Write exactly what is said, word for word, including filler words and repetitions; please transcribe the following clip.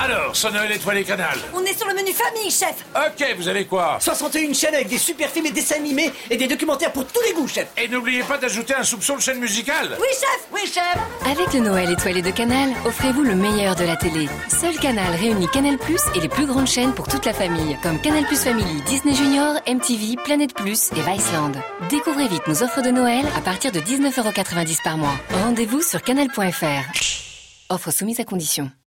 Alors, ce Noël étoilé Canal. On est sur le menu famille, chef. Ok, vous avez quoi? soixante et une chaînes avec des super films et dessins animés et des documentaires pour tous les goûts, chef. Et n'oubliez pas d'ajouter un soupçon de chaîne musicale. Oui, chef. Oui, chef. Avec le Noël étoilé de Canal, offrez-vous le meilleur de la télé. Seul Canal réunit Canal plus et les plus grandes chaînes pour toute la famille, comme Canal plus Family, Disney Junior, M T V, Planète plus et Viceland. Découvrez vite nos offres de Noël à partir de dix-neuf euros quatre-vingt-dix par mois. Rendez-vous sur canal point f r. Offre soumise à condition.